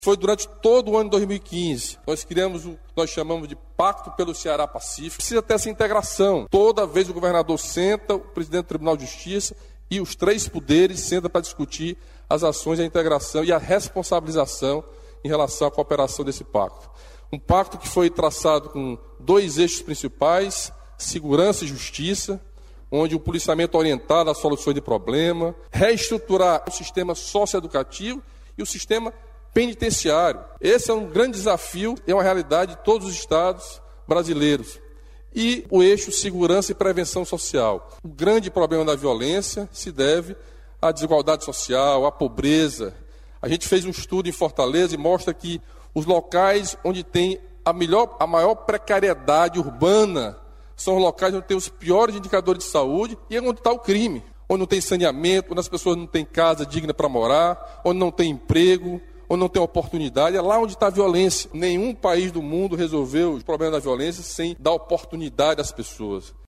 Foi durante todo o ano de 2015. Nós criamos o que nós chamamos de Pacto pelo Ceará Pacífico. Precisa ter essa integração. Toda vez o governador senta, o presidente do Tribunal de Justiça e os três poderes sentam para discutir as ações, a integração e a responsabilização em relação à cooperação desse pacto. Um pacto que foi traçado com dois eixos principais, segurança e justiça, onde o policiamento orientado às soluções de problema, reestruturar o sistema socioeducativo e o sistema penitenciário. Esse é um grande desafio, é uma realidade de todos os estados brasileiros. E o eixo segurança e prevenção social. O grande problema da violência se deve à desigualdade social, à pobreza. A gente fez um estudo em Fortaleza e mostra que os locais onde tem a maior precariedade urbana são os locais onde tem os piores indicadores de saúde e é onde está o crime. Onde não tem saneamento, onde as pessoas não têm casa digna para morar, onde não tem emprego, onde não tem oportunidade, é lá onde está a violência. Nenhum país do mundo resolveu os problemas da violência sem dar oportunidade às pessoas.